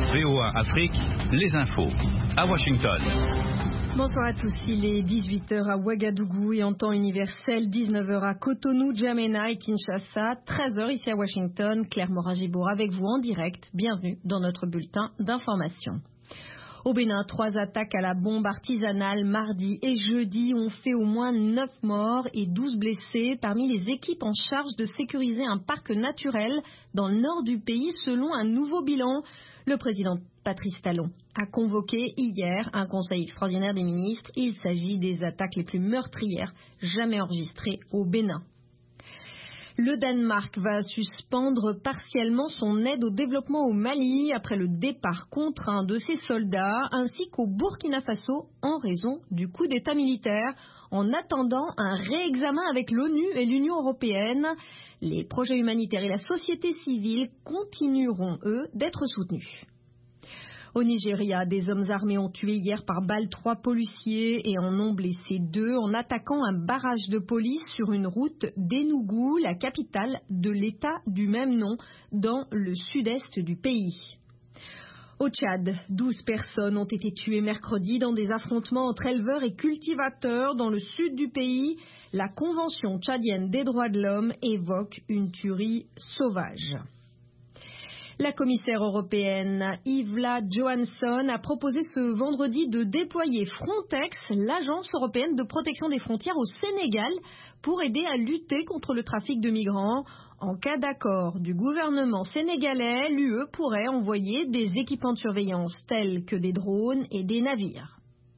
VOA Afrique, les infos. À Washington. Bonsoir à tous, il est 18h à Ouagadougou et en temps universel, 19h à Cotonou, N'Djamena et Kinshasa, 13h ici à Washington. Claire Morin-Gibour avec vous en direct. Bienvenue dans notre bulletin d'information. Au Bénin, 3 attaques à la bombe artisanale mardi et jeudi ont fait au moins 9 morts et 12 blessés parmi les équipes en charge de sécuriser un parc naturel dans le nord du pays selon un nouveau bilan. Le président Patrice Talon a convoqué hier un conseil extraordinaire des ministres. Il s'agit des attaques les plus meurtrières jamais enregistrées au Bénin. Le Danemark va suspendre partiellement son aide au développement au Mali après le départ contraint de ses soldats, ainsi qu'au Burkina Faso en raison du coup d'État militaire, en attendant un réexamen avec l'ONU et l'Union européenne. Les projets humanitaires et la société civile continueront, eux, d'être soutenus. Au Nigeria, des hommes armés ont tué hier par balle 3 policiers et en ont blessé 2 en attaquant un barrage de police sur une route d'Enugu, la capitale de l'État du même nom, dans le sud-est du pays. Au Tchad, 12 personnes ont été tuées mercredi dans des affrontements entre éleveurs et cultivateurs dans le sud du pays. La Convention tchadienne des droits de l'homme évoque une tuerie sauvage. La commissaire européenne Yvla Johansson a proposé ce vendredi de déployer Frontex, l'agence européenne de protection des frontières au Sénégal, pour aider à lutter contre le trafic de migrants. En cas d'accord du gouvernement sénégalais, l'UE pourrait envoyer des équipements de surveillance tels que des drones et des navires.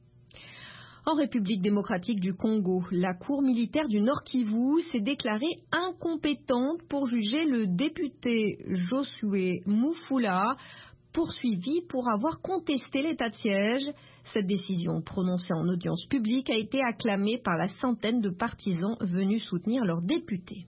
En République démocratique du Congo, la cour militaire du Nord Kivu s'est déclarée incompétente pour juger le député Josué Mufula, poursuivi pour avoir contesté l'état de siège. Cette décision, prononcée en audience publique, a été acclamée par la centaine de partisans venus soutenir leur député.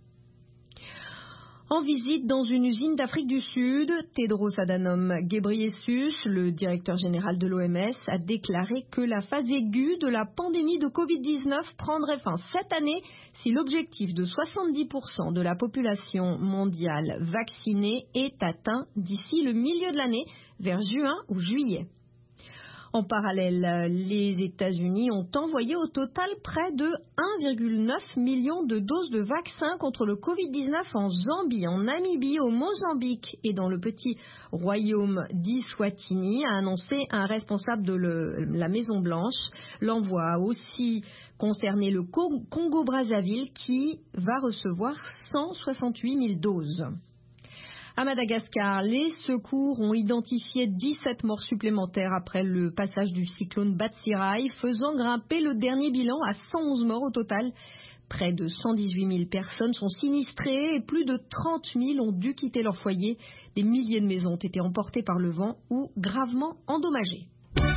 En visite dans une usine d'Afrique du Sud, Tedros Adhanom Ghebreyesus, le directeur général de l'OMS, a déclaré que la phase aiguë de la pandémie de Covid-19 prendrait fin cette année si l'objectif de 70% de la population mondiale vaccinée est atteint d'ici le milieu de l'année, vers juin ou juillet. En parallèle, les États-Unis ont envoyé au total près de 1,9 million de doses de vaccins contre le Covid-19 en Zambie, en Namibie, au Mozambique et dans le petit royaume d'Eswatini, a annoncé un responsable de la Maison-Blanche. L'envoi a aussi concerné le Congo-Brazzaville qui va recevoir 168 000 doses. À Madagascar, les secours ont identifié 17 morts supplémentaires après le passage du cyclone Batsirai, faisant grimper le dernier bilan à 111 morts au total. Près de 118 000 personnes sont sinistrées et plus de 30 000 ont dû quitter leur foyer. Des milliers de maisons ont été emportées par le vent ou gravement endommagées.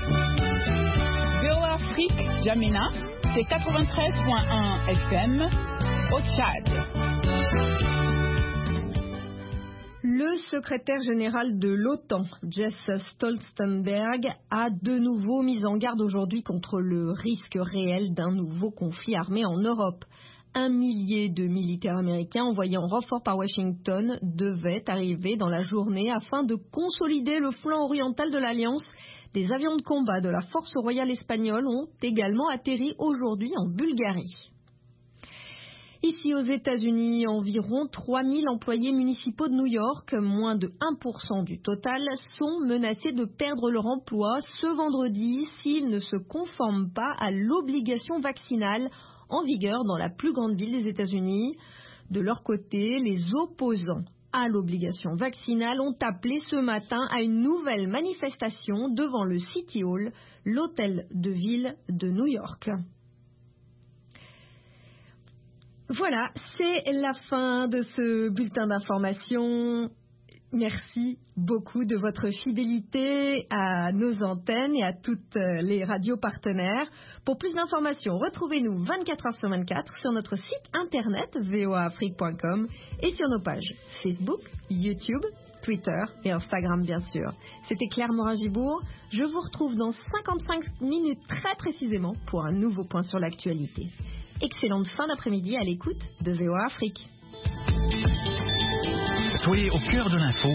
VOA Afrique, N'Djamena, c'est 93.1 FM au Tchad. Le secrétaire général de l'OTAN, Jens Stoltenberg, a de nouveau mis en garde aujourd'hui contre le risque réel d'un nouveau conflit armé en Europe. 1 millier de militaires américains envoyés en renfort par Washington devaient arriver dans la journée afin de consolider le flanc oriental de l'Alliance. Des avions de combat de la Force royale espagnole ont également atterri aujourd'hui en Bulgarie. Ici aux États-Unis, environ 3000 employés municipaux de New York, moins de 1% du total, sont menacés de perdre leur emploi ce vendredi s'ils ne se conforment pas à l'obligation vaccinale en vigueur dans la plus grande ville des États-Unis. De leur côté, les opposants à l'obligation vaccinale ont appelé ce matin à une nouvelle manifestation devant le City Hall, l'hôtel de ville de New York. Voilà, c'est la fin de ce bulletin d'information. Merci beaucoup de votre fidélité à nos antennes et à toutes les radios partenaires. Pour plus d'informations, retrouvez-nous 24 heures sur 24 sur notre site internet voaafrique.com et sur nos pages Facebook, YouTube, Twitter et Instagram bien sûr. C'était Claire Morin-Gibour. Je vous retrouve dans 55 minutes très précisément pour un nouveau point sur l'actualité. Excellente fin d'après-midi à l'écoute de VOA Afrique. Soyez au cœur de l'info